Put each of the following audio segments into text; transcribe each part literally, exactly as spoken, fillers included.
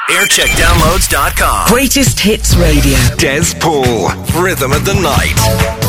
aircheck downloads dot com. Greatest Hits Radio. Des Paul, Rhythm of the Night.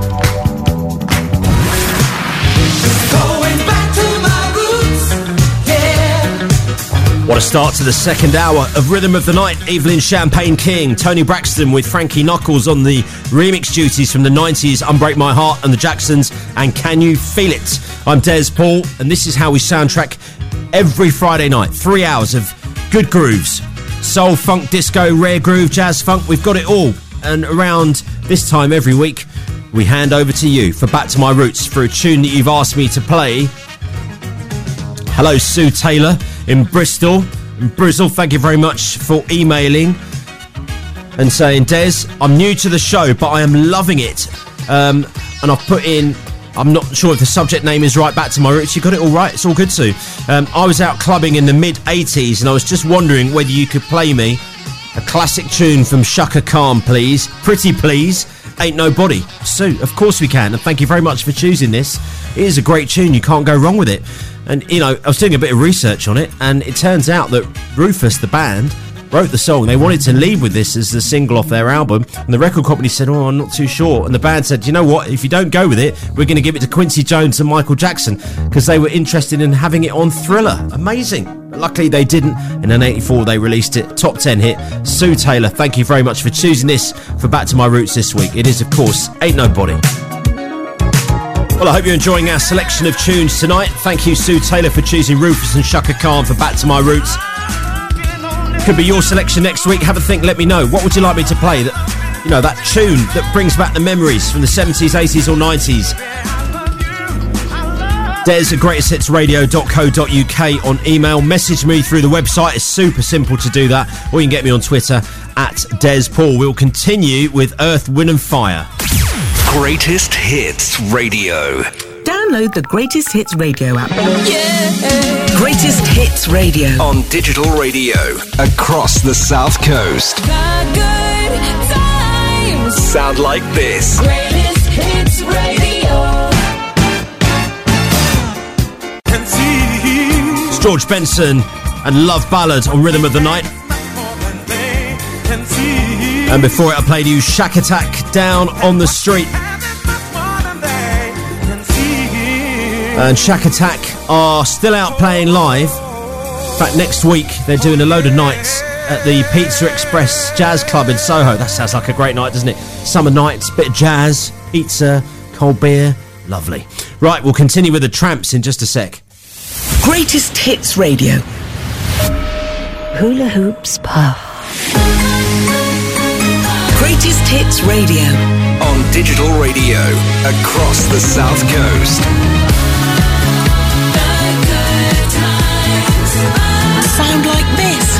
What a start to the second hour of Rhythm of the Night. Evelyn Champagne King, Tony Braxton with Frankie Knuckles on the remix duties from the nineties, Unbreak My Heart and the Jacksons, and Can You Feel It? I'm Des Paul, and this is how we soundtrack every Friday night. Three hours of good grooves. Soul, funk, disco, rare groove, jazz, funk, we've got it all. And around this time every week, we hand over to you for Back to My Roots for a tune that you've asked me to play. Hello, Sue Taylor in Bristol. In Bristol, thank you very much for emailing and saying, Des, I'm new to the show, but I am loving it. Um, and I've put in, I'm not sure if the subject name is right, Back to My Roots. You got it all right? It's all good, Sue. Um, I was out clubbing in the mid eighties, and I was just wondering whether you could play me a classic tune from Chaka Khan, please. Pretty Please, Ain't Nobody. Sue, of course we can, and thank you very much for choosing this. It is a great tune, you can't go wrong with it. And, you know, I was doing a bit of research on it, and it turns out that Rufus, the band, wrote the song. They wanted to lead with this as the single off their album, and the record company said, oh, I'm not too sure. And the band said, you know what, if you don't go with it, we're going to give it to Quincy Jones and Michael Jackson, because they were interested in having it on Thriller. Amazing. But luckily they didn't, and in eighty-four they released it. Top ten hit. Sue Taylor, thank you very much for choosing this for Back to My Roots this week. It is, of course, Ain't Nobody. Well, I hope you're enjoying our selection of tunes tonight. Thank you, Sue Taylor, for choosing Rufus and Chaka Khan for Back to My Roots. Could be your selection next week. Have a think, let me know. What would you like me to play? That, you know, that tune that brings back the memories from the seventies, eighties or nineties. Des at greatest hits radio dot co dot uk on email. Message me through the website. It's super simple to do that. Or you can get me on Twitter at Des Paul. We'll continue with Earth, Wind and Fire. Greatest Hits Radio. Download the Greatest Hits Radio app. Yeah. Greatest Hits Radio. On digital radio across the South Coast. The good times. Sound like this. Greatest Hits Radio. It's George Benson and Love Ballad on Rhythm of the Night. And before it, I played you Shack Attack, Down on the Street. And Shack Attack are still out playing live. In fact, next week they're doing a load of nights at the Pizza Express Jazz Club in Soho. That sounds like a great night, doesn't it? Summer nights, bit of jazz, pizza, cold beer. Lovely. Right, we'll continue with the Tramps in just a sec. Greatest Hits Radio. Hula Hoops Puff. Greatest Hits Radio. On digital radio across the South Coast. Sound like this.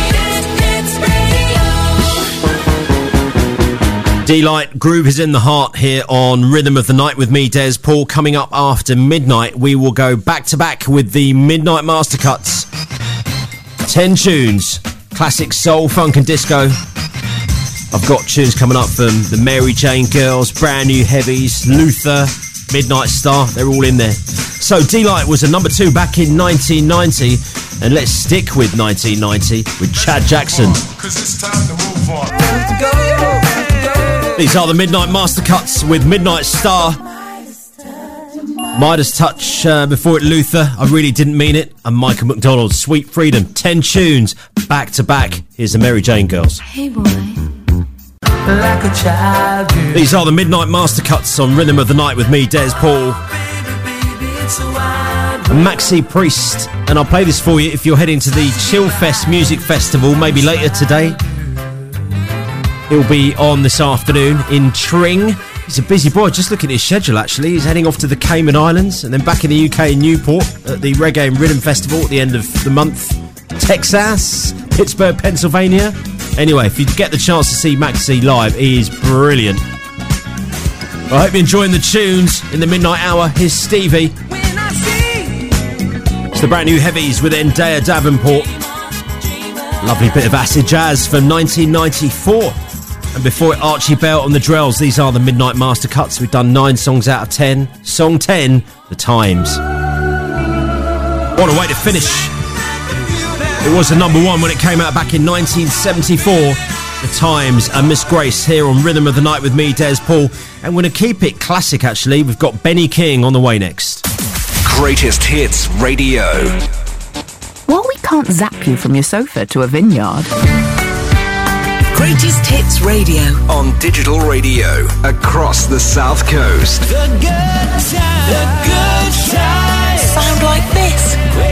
D-Light, Groove is in the Heart here on Rhythm of the Night with me, Des Paul. Coming up after midnight, we will go back-to-back with the Midnight Master Cuts. Ten tunes, classic soul, funk and disco. I've got tunes coming up from the Mary Jane Girls, Brand New Heavies, Luther, Midnight Star. They're all in there. So D-Light was a number two back in nineteen ninety. And let's stick with nineteen ninety with Chad Jackson. These are the Midnight Master Cuts with Midnight Star. Midas Touch, uh, before it Luther, I Really Didn't Mean It, and Michael McDonald, Sweet Freedom. Ten tunes back to back. Here's the Mary Jane Girls. Hey boy. Like a child. These are the Midnight Master Cuts on Rhythm of the Night with me, Des Paul. And Maxi Priest, and I'll play this for you if you're heading to the Chillfest Music Festival, maybe later today. He'll be on this afternoon in Tring. He's a busy boy. Just look at his schedule, actually. He's heading off to the Cayman Islands and then back in the U K in Newport at the Reggae and Rhythm Festival at the end of the month. Texas, Pittsburgh, Pennsylvania. Anyway, if you get the chance to see Maxi live, he is brilliant. Well, I hope you're enjoying the tunes in the midnight hour. Here's Stevie. It's the Brand New Heavies with Endaya Davenport. Lovely bit of acid jazz from nineteen ninety-four. And before it, Archie Bell and the Drells. These are the Midnight Master Cuts. We've done nine songs out of ten. Song ten, The Times. What a way to finish. It was a number one when it came out back in nineteen seventy-four. The Times and Miss Grace here on Rhythm of the Night with me, Des Paul. And we're going to keep it classic, actually. We've got Benny King on the way next. Greatest Hits Radio. While we can't zap you from your sofa to a vineyard, Greatest Hits Radio. On digital radio across the South Coast. The good times. The good times. Sound like this.